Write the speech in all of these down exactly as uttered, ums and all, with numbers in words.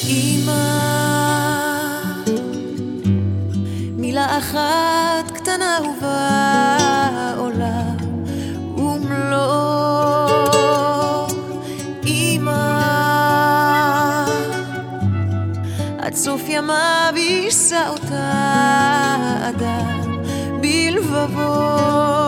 אמא, מילה אחת קטנה ובעולם ומלוא. אמא, עד סוף ימיו יישא אותה אדם בלבבו.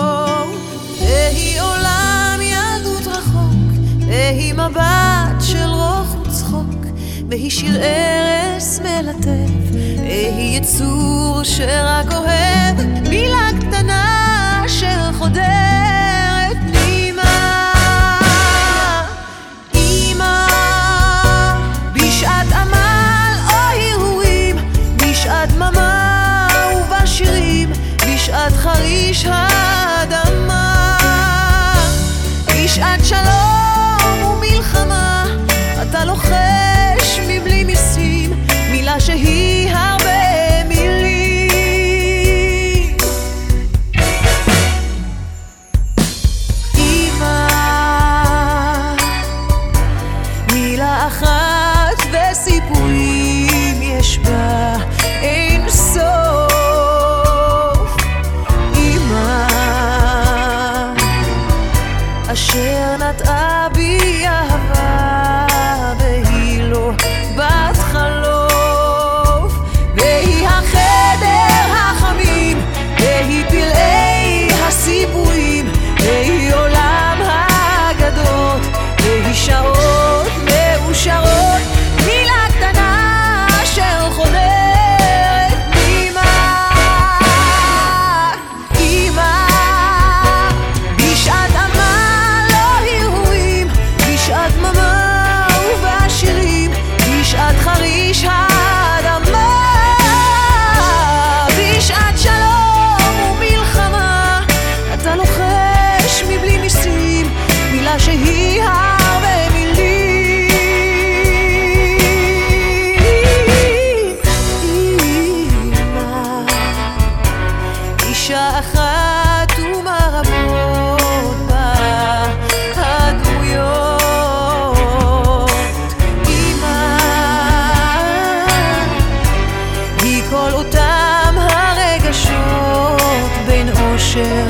והיא עולם ילדות רחוק, והיא מבט של רוך וצחוק, והיא שיר ערש מלטף, והיא יצור שרק אוהב מילה קטנה אשר חודרת פנימה. אמא, בשעת עמל או הרהורים, בשעת דממה ובשירים, בשעת חריש האדמה, בשעת שלום ומלחמה, אתה לוחש מבלי מיסים מילה שהיא הרבה מילים. אמא, מילה אחת וסיפורים יש בה אין סוף. אמא, אשר נטעה בי אהבה והיא לא בת חלוף, והיא החדר החמים, והיא פלאי הסיפורים, והיא עולם האגדות, והיא שעות מאושרות, מילה קטנה אשר חודרת פנימה. אמא, בשעת עמל לא הרהורים, בשעת דממה ובשירים, בשעת חריש האדמה, בשעת שלום ומלחמה, אתה לוחש מבלי מיסים מילה שהיא הרבה מילים. אמא, אישה אחת ומרבות בה הדמויות. אמא, היא כל אותם הרגשות בין אושר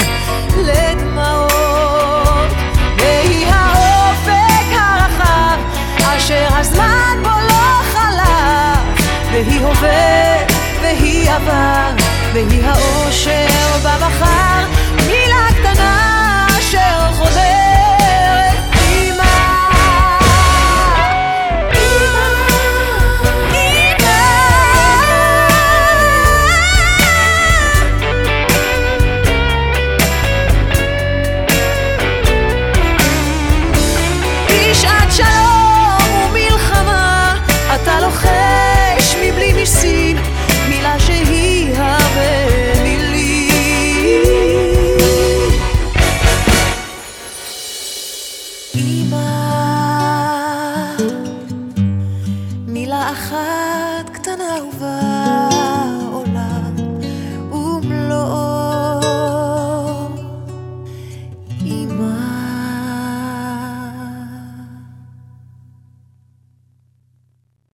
לדמעות, והיא האופק הרחב אשר הזמן בו לא חלף, והיא הווה והיא עבר, והיא האושר במחר, מילה קטנה אשר חודרת פנימה. בשעת שלום ומלחמה, אתה לוחש מבלי מיסים מילה שהיא הרבה מילים. אמא, מילה אחת קטנה ובעולם